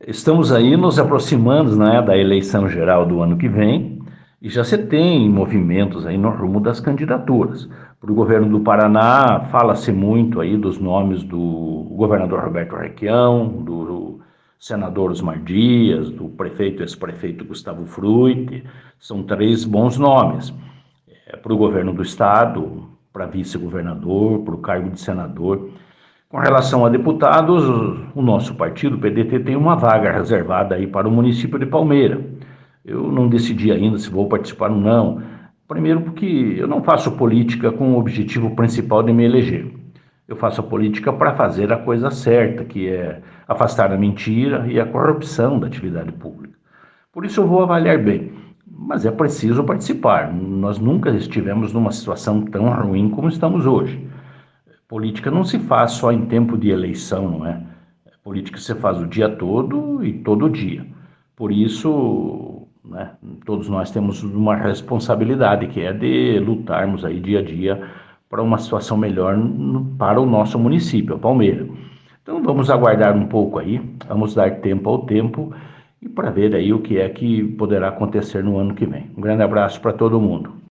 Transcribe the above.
Estamos aí nos aproximando, né, da eleição geral do ano que vem e já se tem movimentos aí no rumo das candidaturas. Para o governo do Paraná, fala-se muito aí dos nomes do governador Roberto Requião, do senador Osmar Dias, do prefeito e ex-prefeito Gustavo Frutti. São três bons nomes. Para o governo do estado, para vice-governador, para o cargo de senador. Com relação a deputados, o nosso partido, o PDT, tem uma vaga reservada aí para o município de Palmeira. Eu não decidi ainda se vou participar ou não. Primeiro porque eu não faço política com o objetivo principal de me eleger. Eu faço a política para fazer a coisa certa, que é afastar a mentira e a corrupção da atividade pública. Por isso eu vou avaliar bem, mas é preciso participar. Nós nunca estivemos numa situação tão ruim como estamos hoje. Política não se faz só em tempo de eleição, não é? Política se faz o dia todo e todo dia. Por isso, né, todos nós temos uma responsabilidade, que é de lutarmos aí dia a dia para uma situação melhor para o nosso município, a Palmeira. Então vamos aguardar um pouco aí, vamos dar tempo ao tempo e para ver aí o que é que poderá acontecer no ano que vem. Um grande abraço para todo mundo.